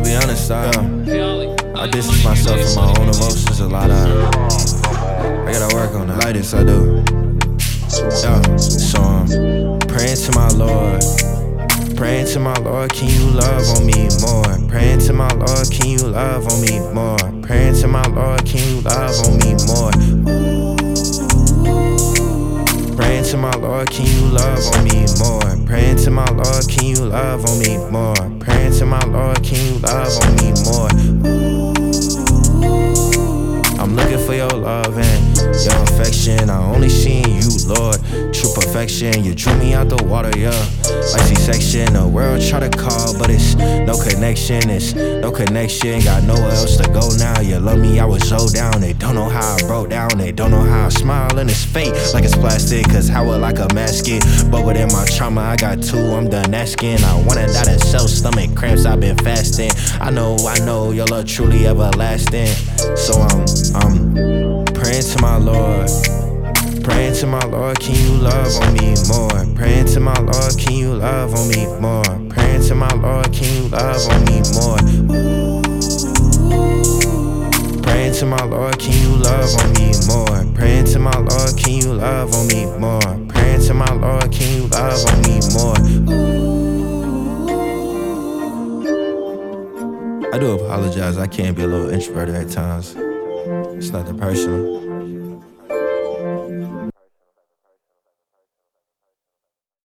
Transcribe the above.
To be honest, I distance myself from my own emotions a lot. I gotta work on that. Like this, I do. Yeah, so I'm praying to my Lord. Praying to my Lord, can you love on me more? Praying to my Lord, can you love on me more? Praying to my Lord, can you love on me more? Praying to my Lord, can you love on me more? Praying to my Lord, can you love on me more? Praying to my Lord, can you love on me more? I'm looking for your love and your affection. I only seen you, Lord. True perfection, you drew me out the water, yeah. Like C-section, the world try to call, but it's no connection. It's no connection, got nowhere else to go now. You love me, I was so down. They don't know how I broke down. They don't know how I smile and it's fake like it's plastic. Cause how will I could mask it? But within my trauma, I got two, I'm done asking. I wanted that in self, stomach cramps, I've been fasting. I know, your love truly everlasting. So I'm praying to my Lord. Praying to my Lord, can you love on me more? Praying to my Lord, can you love on me more? Praying to my Lord, can you love on me more? Praying to my Lord, can you love on me more? Praying to my Lord, can you love on me more? Praying to my Lord, can you love on me more? I do apologize, I can be a little introverted at times. It's nothing personal.